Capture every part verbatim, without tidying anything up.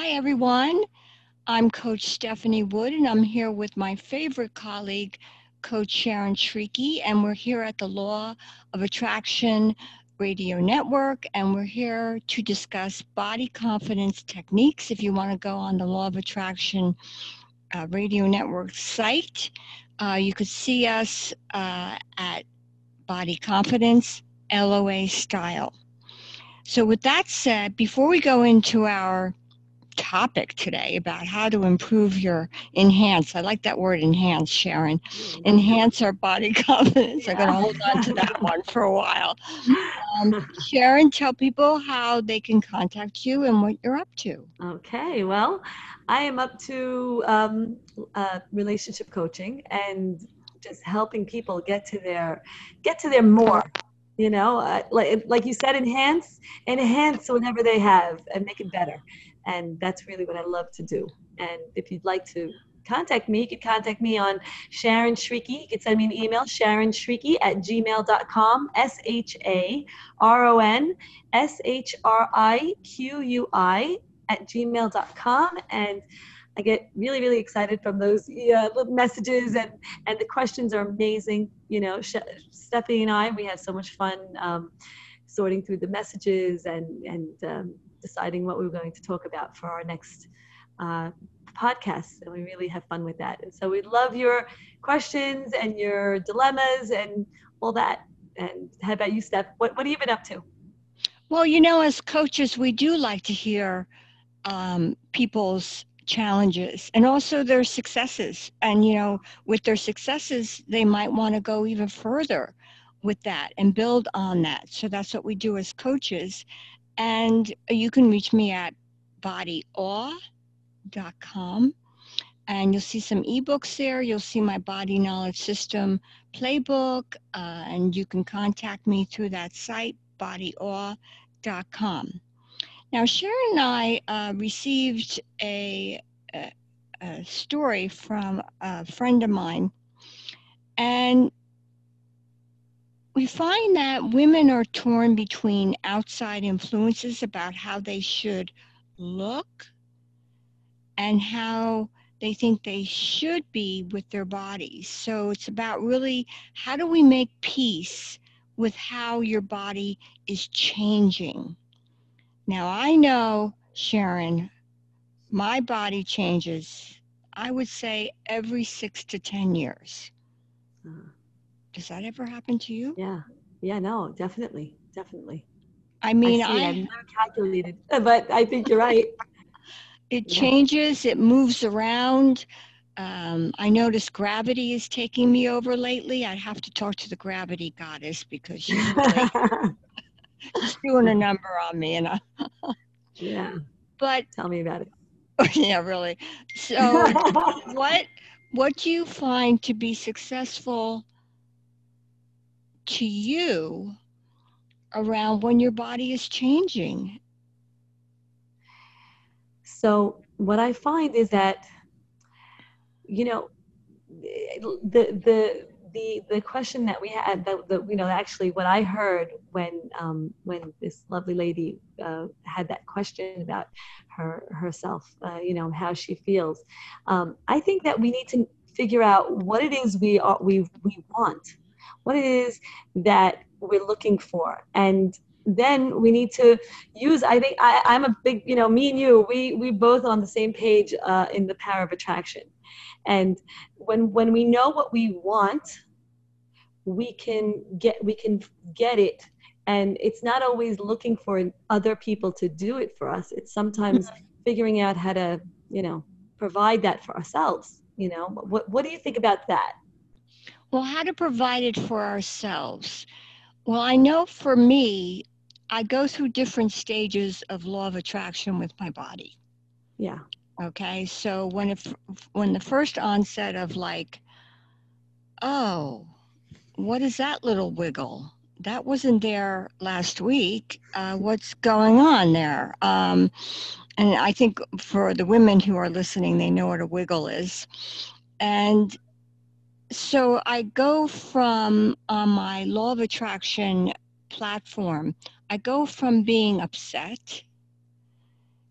Hi, everyone. I'm Coach Stephanie Wood, and I'm here with my favorite colleague, Coach Sharon Shrieky, and we're here at the Law of Attraction Radio Network, and we're here to discuss body confidence techniques. If you want to go on the Law of Attraction uh, Radio Network site, uh, you could see us uh, at Body Confidence L O A Style. So, with that said, before we go into our topic today about how to improve your enhance. I like that word enhance, Sharon. Enhance our body confidence. I'm going to hold on to that one for a while. Um, Sharon, tell people how they can contact you and what you're up to. Okay, well, I am up to um, uh, relationship coaching and just helping people get to their get to their more. You know, uh, like like you said, enhance enhance whatever they have and make it better. And that's really what I love to do. And if you'd like to contact me, you could contact me on Sharon Shrieky. You could send me an email, Sharon Shrieky at gmail dot com, S H A R O N S H R I Q U I at gmail dot com. And I get really, really excited from those uh, little messages, and, and the questions are amazing. You know, Stephanie and I, we have so much fun um, sorting through the messages and, and um, deciding what we we're going to talk about for our next uh, podcast. And we really have fun with that. And so we love your questions and your dilemmas and all that. And how about you, Steph? What, what have you been up to? Well, you know, as coaches, we do like to hear um, people's challenges and also their successes. And, you know, with their successes, they might want to go even further with that and build on that. So that's what we do as coaches. And you can reach me at body awe dot com. And you'll see some ebooks there. You'll see my body knowledge system playbook, uh, and you can contact me through that site, body awe dot com. Now, Sharon and I uh, received a, a, a story from a friend of mine, and we find that women are torn between outside influences about how they should look and how they think they should be with their bodies. So it's about really how do we make peace with how your body is changing. Now, I know, Sharon, my body changes, I would say, every six to ten years. Uh, Does that ever happen to you? yeah, yeah, no, definitely, definitely. I I mean, see it. I've I never calculated, but I think you're right. it Yeah. changes, it moves around. Um, I notice gravity is taking me over lately. I have to talk to the gravity goddess because she's really she's doing a number on me, and I, Yeah. but Tell me about it. yeah, really. So, what what do you find to be successful to you around when your body is changing? So what I find is that, you know, the the the the question that we had, that the, you know, actually what I heard when um, when this lovely lady uh, had that question about her herself, uh, you know, how she feels. Um, I think that we need to figure out what it is we are we we want, what it is that we're looking for, and then we need to use. I think I, I'm a big, you know, me and you, we we both on the same page uh, in the power of attraction. And when when we know what we want, we can get we can get it. And it's not always looking for other people to do it for us. It's sometimes figuring out how to, you know, provide that for ourselves. You know, what what do you think about that? Well, how to provide it for ourselves? Well, I know for me, I go through different stages of law of attraction with my body. Yeah. Okay, so when it, when the first onset of like, oh, what is that little wiggle? That wasn't there last week. Uh, what's going on there? Um, and I think for the women who are listening, they know what a wiggle is. And so I go from on my law of attraction platform, I go from being upset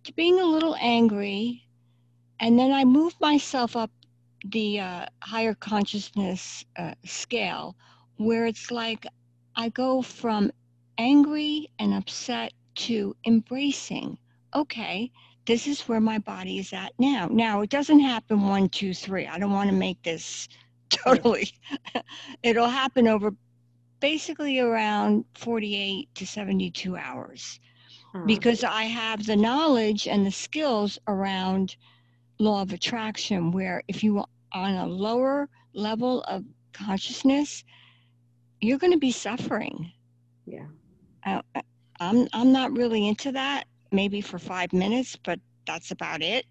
to being a little angry, and then I move myself up the uh, higher consciousness uh, scale, where it's like I go from angry and upset to embracing. Okay, this is where my body is at now. Now, it doesn't happen one, two, three. I don't want to make this Yeah. totally. It'll happen over basically around forty-eight to seventy-two hours Uh, because I have the knowledge and the skills around law of attraction, where if you are on a lower level of consciousness, you're going to be suffering. yeah. I, I'm I'm not really into that. Maybe for five minutes, but that's about it.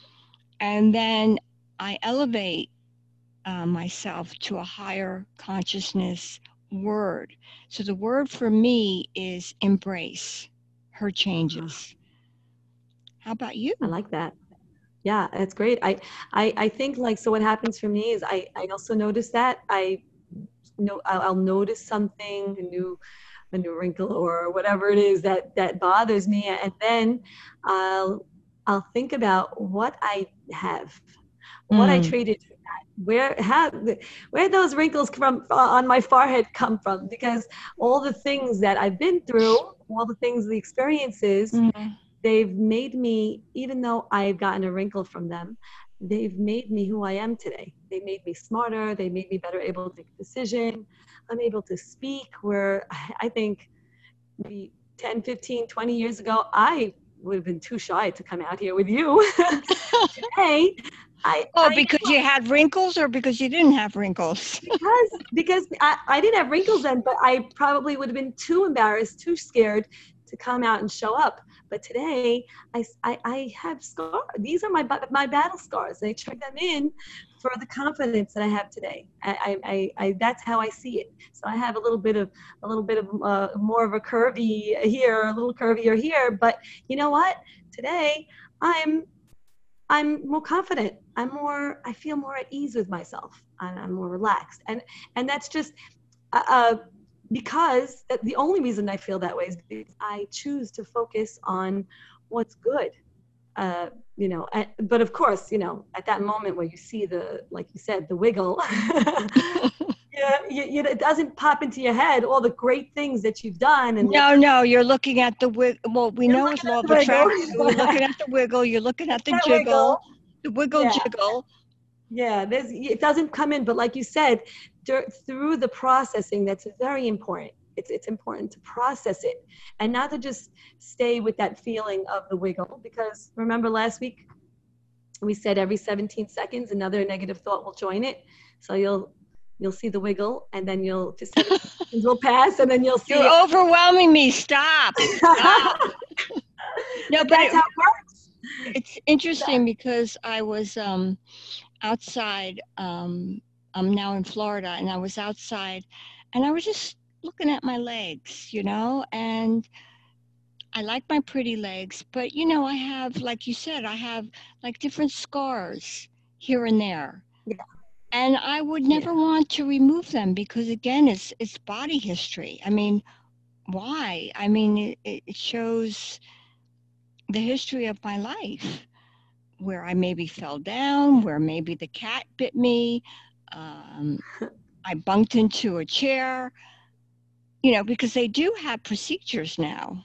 And then I elevate uh, myself to a higher consciousness word. So the word for me is embrace her Uh, changes. How about you? I like that. Yeah, that's great. I, I, I think like, so what happens for me is I, I also notice that I know I'll, I'll notice something, a new, a new wrinkle or whatever it is that, that bothers me. And then I'll, I'll think about what I have, what I Mm. traded for that, where, how, where those wrinkles from on my forehead come from, because all the things that I've been through, all the things, the experiences, Mm. they've made me, even though I've gotten a wrinkle from them, they've made me who I am today. They made me smarter. They made me better able to make a decision. I'm able to speak where I think maybe ten, fifteen, twenty years ago, I would have been too shy to come out here with you. Today, I, Oh, I because you had wrinkles or because you didn't have wrinkles? because because I, I didn't have wrinkles then, but I probably would have been too embarrassed, too scared to come out and show up. But today, I, I, I have scars. These are my my battle scars. I trade them in for the confidence that I have today. I, I, I, I that's how I see it. So I have a little bit of a little bit of uh, more of a curvy here, a little curvier here. But you know what? Today, I'm I'm more confident. I'm more, I feel more at ease with myself and I'm more relaxed. And, and that's just uh, uh, because the only reason I feel that way is because I choose to focus on what's good. Uh, you know, and, but of course, you know, at that moment where you see the, like you said, the wiggle, yeah, you, you, it doesn't pop into your head all the great things that you've done and the, No, no, you're looking at the wig. Well, we you're know with looking law at of the wiggle. attraction, you're looking at the wiggle, you're looking at the That jiggle, wiggle. the wiggle Yeah. jiggle. Yeah, there's, it doesn't come in, but like you said, dur- through the processing, that's very important. It's, it's important to process it and not to just stay with that feeling of the wiggle. Because remember last week, we said every seventeen seconds, another negative thought will join it. So you'll, you'll see the wiggle and then you'll, just seventeen seconds will pass and then you'll see You're it. overwhelming me. Stop. Stop. No, But but that's it, how it works. it's interesting because I was um, outside. Um, I'm now in Florida, and I was outside, and I was just looking at my legs, you know, and I like my pretty legs, but you know, I have, like you said, I have like different scars here and there. Yeah, And I would yeah, never want to remove them because again, it's it's body history. I mean, why? I mean, it, it shows the history of my life where I maybe fell down, where maybe the cat bit me, um, I bumped into a chair, you know, because they do have procedures now,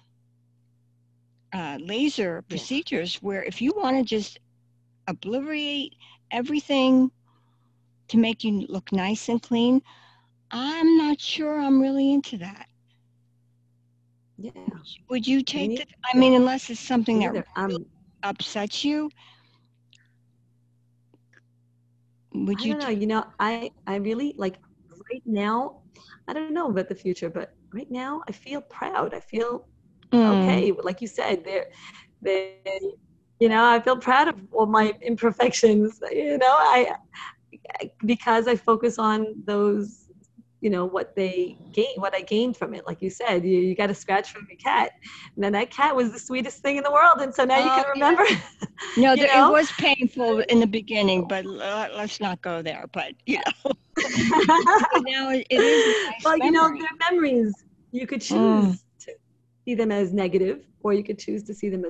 uh, laser yeah. procedures, where if you want to just obliterate everything to make you look nice and clean, I'm not sure I'm really into that. Yeah. Would you Me take neither. the, I mean, unless it's something Me that neither. really Um, upsets you, would I you don't know. take, You know, I I really like right now. I don't know about the future, but right now I feel proud. I feel mm, okay. Like you said, there, there. You know, I feel proud of all my imperfections. You know, I because I focus on those. You know what they gain, what I gained from it. Like you said, you, you got a scratch from your cat, and then that cat was the sweetest thing in the world, and so now you oh can remember. no, You there, it know. was painful in the beginning, but uh, let's not go there. But you know, but now it, it is a nice Well, you know, memory. they're memories. You could Mm, choose to see them as negative, or you could choose to see them as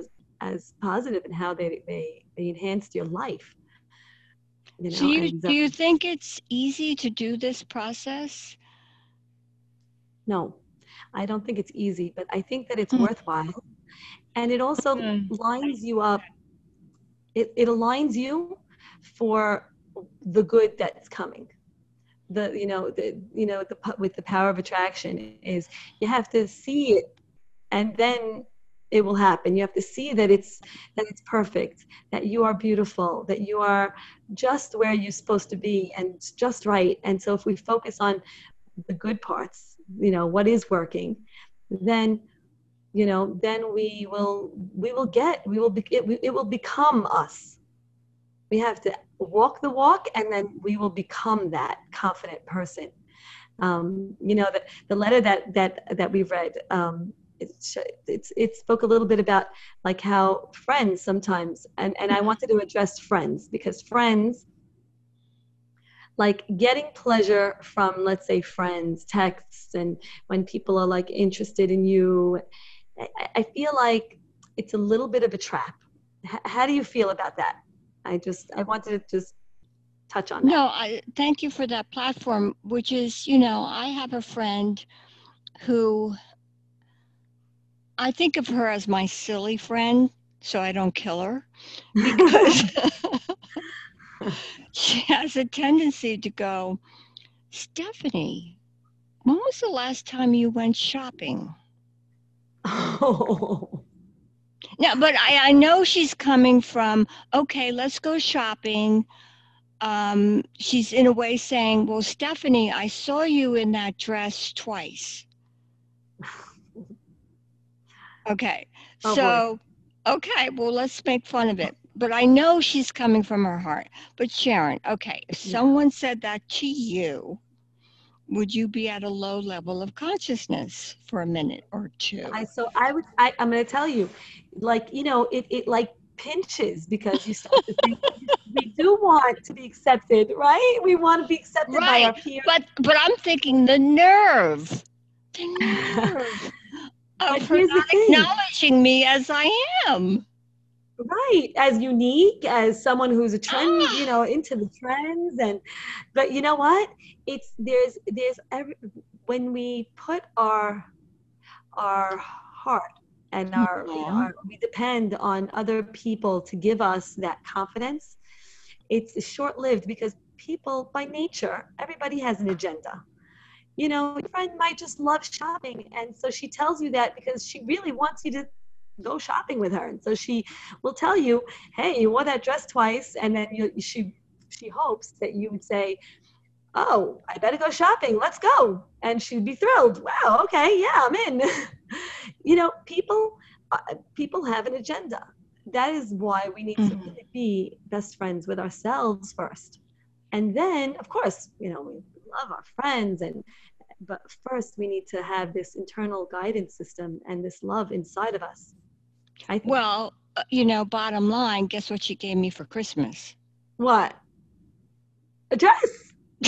as positive in how they they, they enhanced your life. You So know, you and do uh, you think it's easy to do this process? no, I don't think it's easy, but I think that it's Mm, worthwhile. And it also mm, lines you up, it, it aligns you for the good that's coming. The, you know, the, you know, the, with the power of attraction is you have to see it and then it will happen. You have to see that it's, that it's perfect, that you are beautiful, that you are just where you're supposed to be and just right. And so if we focus on the good parts, you know, what is working, then, you know, then we will, we will get, we will be, it, it will become us. We have to walk the walk, and then we will become that confident person. Um, you know, the, the letter that that that we've read, um, it's, it's it spoke a little bit about like how friends sometimes, and and I wanted to address friends because friends, like getting pleasure from, let's say, friends, texts, and when people are like interested in you, I, I feel like it's a little bit of a trap. H- how do you feel about that? I just I wanted to just touch on that. No, I thank you for that platform, which is, you know, I have a friend who I think of her as my silly friend, so I don't kill her because she has a tendency to go, Stephanie, when was the last time you went shopping? Oh. Now, but I, I know she's coming from, okay, let's go shopping. Um, she's in a way saying, well, Stephanie, I saw you in that dress twice. Okay. Oh boy. So, okay, well, let's make fun of it. But I know she's coming from her heart. But Sharon, okay, if Yeah. someone said that to you, would you be at a low level of consciousness for a minute or I two? so I would I, I'm gonna tell you, like, you know, it, it like pinches because you start to think we do want to be accepted, right? We want to be accepted by Right. our peers. But but I'm thinking the nerve. The nerve But of her here's the not thing, acknowledging me as I am. right? As unique, as someone who's a trend, you Ah, know, into the trends, and but you know what? It's there's there's every when we put our our heart and our, you know, aw. our, we depend on other people to give us that confidence. It's short-lived because people by nature, everybody has an agenda. You know, your friend might just love shopping, and so she tells you that because she really wants you to go shopping with her, and so she will tell you, hey, you wore that dress twice, and then you, she she hopes that you would say, oh, I better go shopping. Let's go. And she'd be thrilled. Wow. Okay. Yeah, I'm in. You know, people, uh, people have an agenda. That is why we need to Mhm. really be best friends with ourselves first. And then, of course, you know, we love our friends and, but first we need to have this internal guidance system and this love inside of us, I think. Well, uh, you know, bottom line, guess what she gave me for Christmas? What? A dress?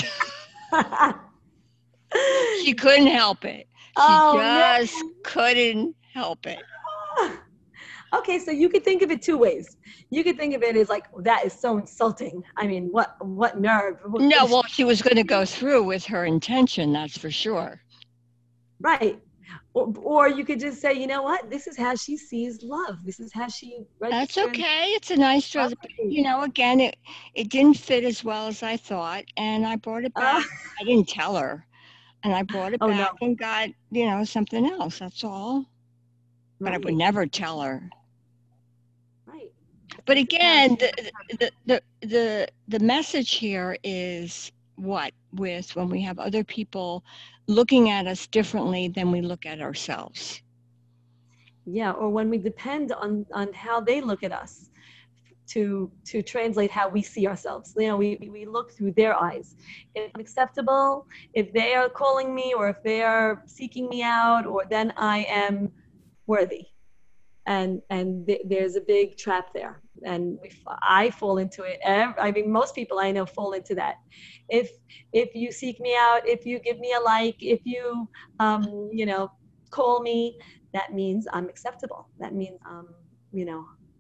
She couldn't help it. She Oh, no. just couldn't help it. Okay, so you could think of it two ways. You could think of it as like that is so insulting. I mean, what what nerve? No, well, she was going to go through with her intention, that's for sure. Right. Or, or you could just say, you know what? This is how she sees love. This is how she That's registers okay. It's a nice love dress, for but me. you know, again, it it didn't fit as well as I thought, and I brought it Uh, back. I didn't tell her, and I brought it oh no. back and got, you know, something else. That's all. But I would Right. never tell her. Right. But This is how again, she the the the the, the message here is what with when we have other people looking at us differently than we look at ourselves. yeah, or when we depend on on how they look at us to to translate how we see ourselves. You know, we we look through their eyes. If I'm acceptable, if they are calling me or if they are seeking me out, or then I am worthy. And and th- there's a big trap there, and we, I fall into it. I mean, most people I know fall into that. If if you seek me out, if you give me a like, if you um, you know, call me, that means I'm acceptable. That means um, you know.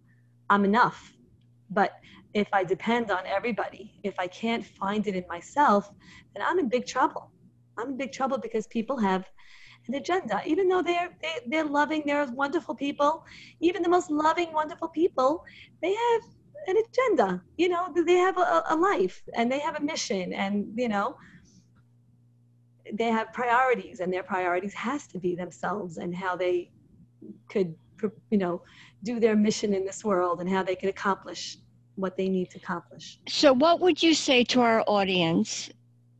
I'm enough. But if I depend on everybody, if I can't find it in myself, then I'm in big trouble. I'm in big trouble because people have an agenda, even though they're they, they're loving, they're wonderful people. Even the most loving, wonderful people, they have an agenda. You know, they have a, a life and they have a mission, and you know, they have priorities, and their priorities has to be themselves and how they could, you know, do their mission in this world and how they could accomplish what they need to accomplish. So what would you say to our audience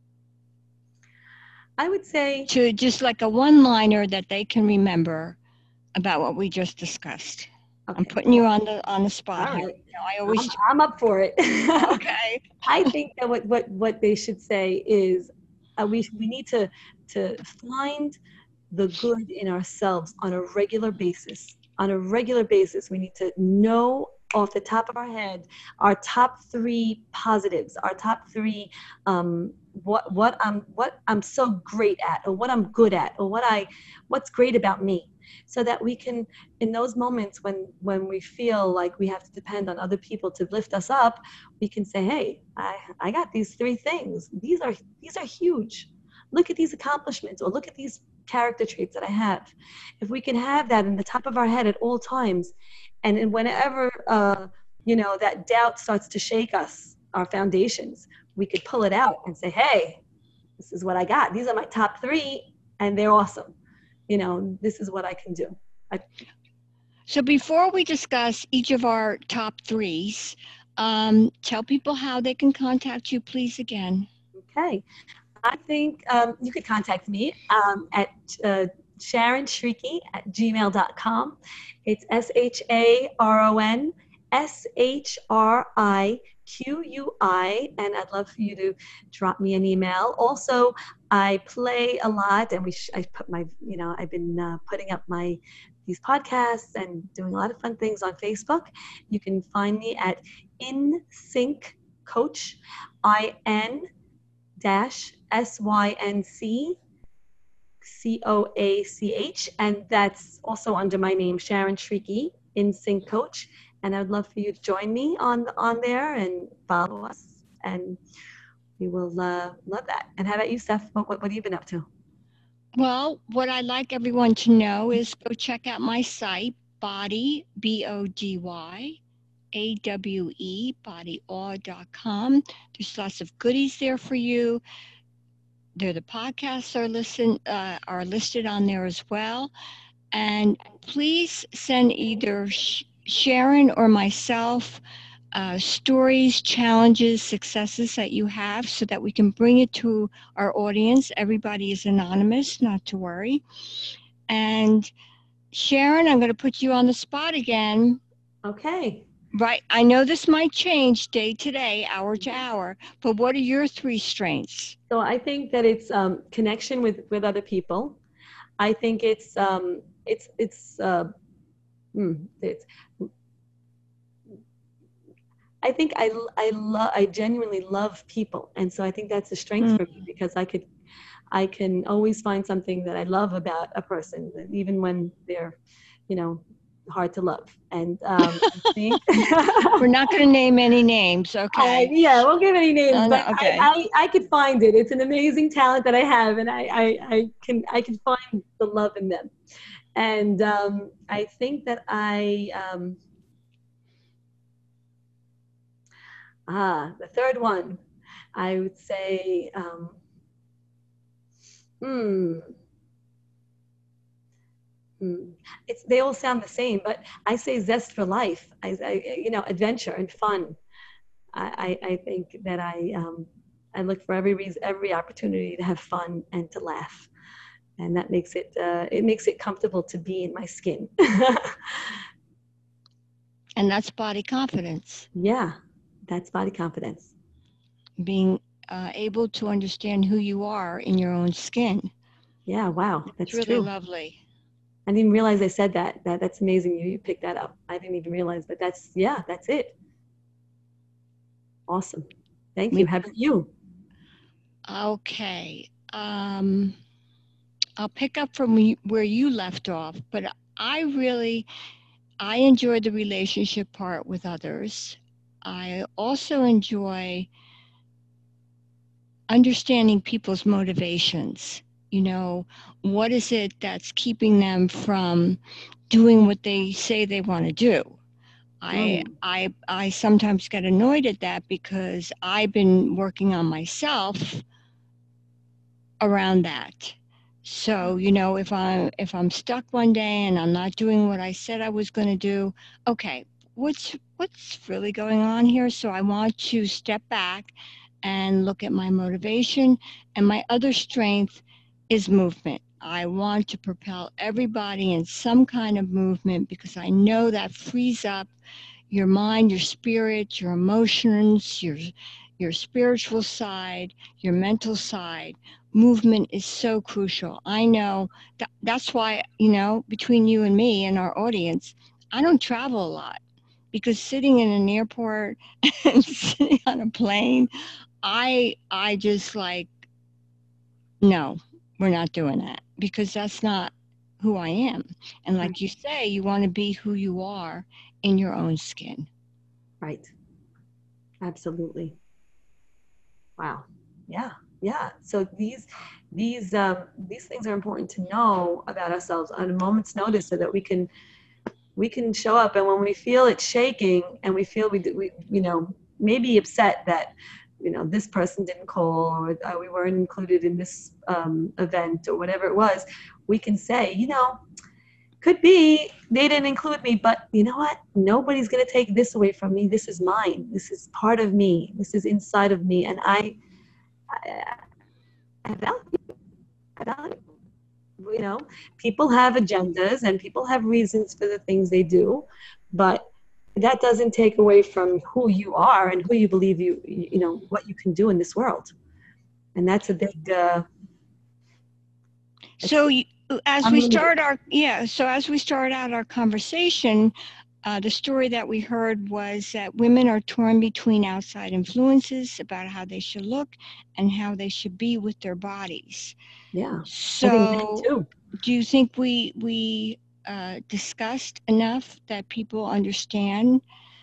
I would say to just like a one-liner that they can remember about what we just discussed? okay. I'm putting you on the on the spot All here. right. You know, I always I'm, I'm up for it. okay. I think that what, what, what they should say is uh, we, we need to, to find the good in ourselves on a regular basis. On a regular basis, we need to know off the top of our head our top three positives, our top three um, what what I'm what I'm so great at, or what I'm good at, or what I what's great about me, so that we can, in those moments when when we feel like we have to depend on other people to lift us up, we can say, hey, I I got these three things. These are these are huge. Look at these accomplishments, or look at these character traits that I have. If we can have that in the top of our head at all times, and whenever uh, you know, that doubt starts to shake us, our foundations, we could pull it out and say, hey, this is what I got. These are my top three, and they're awesome. You know, this is what I can do. I, So before we discuss each of our top threes, um, tell people how they can contact you, please, again. okay. I think um, you could contact me um, at uh, Sharon Shrieky at gmail dot com. It's S H A R O N S H R I Q U I, and I'd love for you to drop me an email. Also, I play a lot, and we sh- I put my, you know, I've been uh, putting up my these podcasts and doing a lot of fun things on Facebook. You can find me at InSync Coach, I N dash S Y N C C O A C H, and that's also under my name, Sharon Shrieky, InSync Coach. And I'd love for you to join me on on there and follow us, and we will uh, love that. And how about you, Steph? What, what, what have you been up to? Well, what I'd like everyone to know is go check out my site, Body, B O D Y, A W E, body awe dot com. There's lots of goodies there for you. There, the podcasts are listen uh, are listed on there as well. And please send either Sh- Sharon or myself uh, stories, challenges, successes that you have, so that we can bring it to our audience. Everybody is anonymous, not to worry. And Sharon, I'm going to put you on the spot again. Okay. Right. I know this might change day to day, hour to hour, but what are your three strengths? So I think that it's um, connection with with other people. I think it's um, it's it's uh, mm, it's I think I, I love, I genuinely love people. And so I think that's a strength Mm. for me, because I could, I can always find something that I love about a person, even when they're, you know, hard to love. And um, I think, We're not going to name any names, I, okay? yeah, won't give any names, Uh, but no, I, okay. I, I could find it. It's an amazing talent that I have, and I, I, I can, I can find the love in them. And um, I think that I, um, ah, the third one, I would say, um, hmm, hmm. It's, they all sound the same, but I say zest for life. I, I you know, adventure and fun. I, I, I think that I, um, I look for every reason, every opportunity to have fun and to laugh, and that makes it, uh, it makes it comfortable to be in my skin. And that's body confidence, Yeah, that's body confidence. being uh, able to understand who you are in your own skin. Yeah, wow, It's that's really true. lovely. I didn't even realize I said that. That that's amazing. You, you picked that up. I didn't even realize, but that's, yeah, that's it. Awesome. Thank you. We, How about you? okay. Um, I'll pick up from where you left off, but I really I enjoy the relationship part with others. I also enjoy understanding people's motivations. You know, what is it that's keeping them from doing what they say they want to do? I Mm, I I sometimes get annoyed at that because I've been working on myself around that. So, you know, if I'm if I'm stuck one day and I'm not doing what I said I was going to do, okay, what's what's really going on here? So I want to step back and look at my motivation, and my other strength is movement. I want to propel everybody in some kind of movement because I know that frees up your mind, your spirit, your emotions, your your spiritual side, your mental side. Movement is so crucial. I know that that's why, you know, between you and me and our audience, I don't travel a lot because sitting in an airport and sitting on a plane, I I just like no, we're not doing that because that's not who I am. And right. like you say, you want to be who you are in your own skin. Right. Absolutely. Wow. Yeah. Yeah. So these these um, these things are important to know about ourselves on a moment's notice, so that we can we can show up. And when we feel it shaking, and we feel we, we you know, maybe upset that, you know, this person didn't call, or uh, we weren't included in this um, event, or whatever it was, we can say, you know, could be they didn't include me, but you know what? Nobody's going to take this away from me. This is mine. This is part of me. This is inside of me. And I, I, I value, I value, you know, people have agendas and people have reasons for the things they do, but that doesn't take away from who you are and who you believe you, you know, what you can do in this world. And that's a big, uh, it's So, you, as we unlimited. start our, yeah, so as we start out our conversation, uh, the story that we heard was that women are torn between outside influences about how they should look and how they should be with their bodies. Yeah. I think men So, too. do you think we we uh, discussed enough that people understand?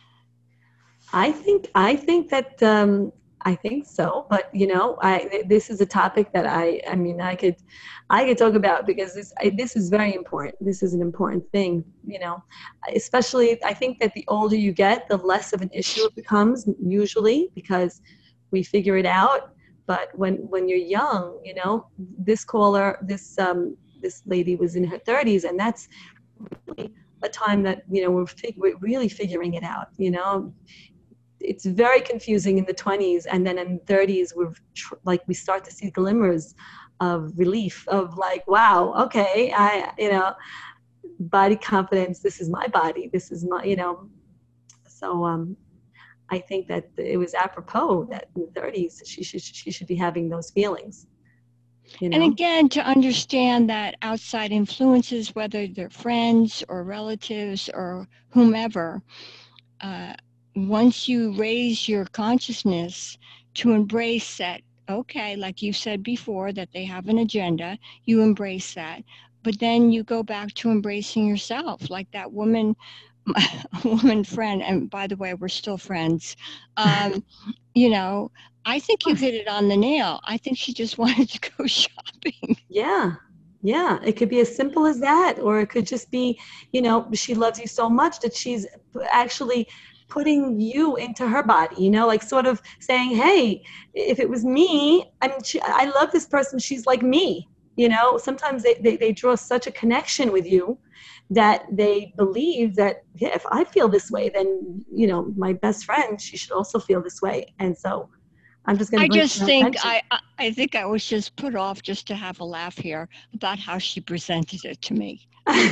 I think I think that um, I think so, but you know, I this is a topic that I I mean I could I could talk about, because this I, this is very important. This is an important thing, you know, especially I think that the older you get, the less of an issue it becomes usually, because we figure it out. But when when you're young, you know, this caller, this um, this lady was in her thirties, and that's really a time that, you know, we're, fig- we're really figuring it out. You know, it's very confusing in the twenties, and then in the thirties we're tr- like we start to see glimmers of relief, of like, wow, okay, I, you know, body confidence, this is my body, this is my, you know. So um I think that it was apropos that in the thirties she should she should be having those feelings, you And know. again, to understand that outside influences, whether they're friends or relatives or whomever, uh, once you raise your consciousness to embrace that, okay, like you said before, that they have an agenda, you embrace that. But then you go back to embracing yourself, like that woman, woman friend. And by the way, we're still friends. Um, you know, I think you hit it on the nail. I think she just wanted to go shopping. Yeah. Yeah, it could be as simple as that, or it could just be, you know, she loves you so much that she's actually putting you into her body, you know, like sort of saying, hey, if it was me, I mean, she, I love this person, she's like me, you know. Sometimes they, they, they draw such a connection with you that they believe that, yeah, if I feel this way, then, you know, my best friend, she should also feel this way. And so I'm just going to I bring it to just her think attention. I, I I think I was just put off just to have a laugh here about how she presented it to me.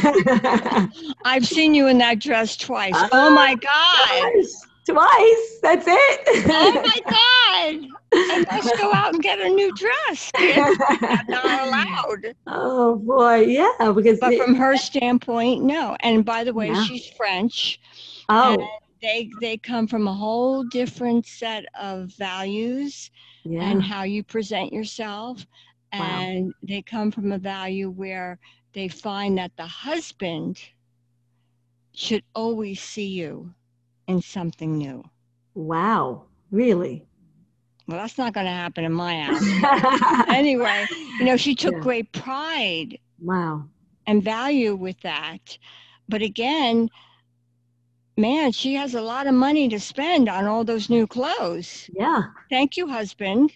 I've seen you in that dress twice. Oh Oh my God. gosh, twice. That's Oh it. my God. I must go out and get a new dress. Kids are not allowed. Oh boy, yeah, because But it, from her standpoint, no. And by the way, yeah. she's French, and Oh, they they come from a whole different set of values and yeah. how you present yourself. Wow. And they come from a value where they find that the husband should always see you in something new. Wow. Really? Well, that's not going to happen in my house. Anyway, you know, she took Yeah. great pride Wow. and value with that. But again, man, she has a lot of money to spend on all those new clothes. Yeah. Thank you, husband.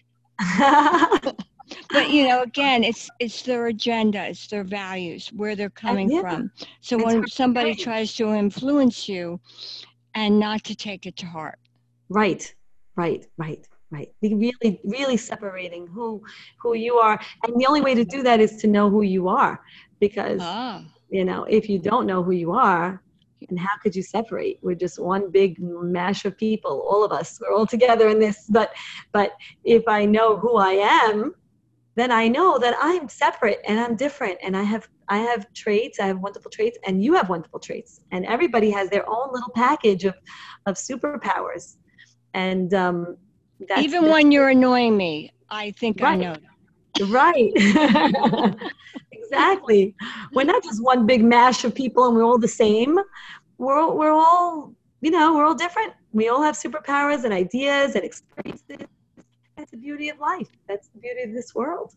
But you know, again, it's it's their agenda, it's their values, where they're coming yeah, from. So it's when her somebody thing. tries to influence you, and not to take it to heart. Right, right, right, right. Be really, really separating who who you are, and the only way to do that is to know who you are, because Ah, you know if you don't know who you are, and how could you separate? We're just one big mash of people, all of us. We're all together in this. But but if I know who I am, then I know that I'm separate and I'm different, and I have I have traits, I have wonderful traits, and you have wonderful traits, and everybody has their own little package of of superpowers, and um, that's even that's when you're annoying me, I think I right, know. right, exactly. We're not just one big mash of people, and we're all the same. We're we're all you know we're all different. We all have superpowers and ideas and experiences. That's the beauty of life. That's the beauty of this world.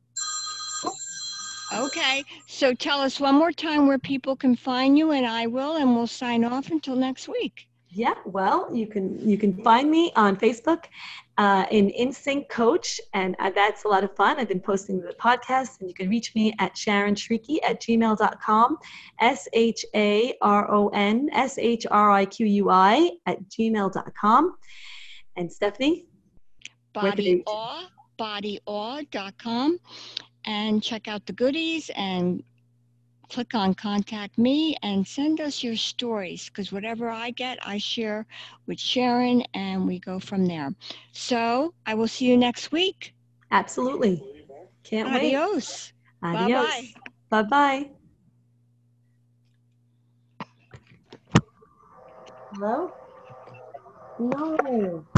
Okay, so tell us one more time where people can find you, and I will, and we'll sign off until next week. Yeah, well, you can you can find me on Facebook uh, in InSync Coach, and uh, that's a lot of fun. I've been posting the podcast, and you can reach me at Sharon Shriqui at gmail dot com, S H A R O N S H R I Q U I at gmail dot com. And Stephanie, where can they Body reach you? Awe, body awe dot com, and check out the goodies and click on contact me and send us your stories, because whatever I get, I share with Sharon and we go from there. So I will see you next week. Absolutely. Can't wait. Adios. Bye bye. Adios. Bye bye. Hello? No.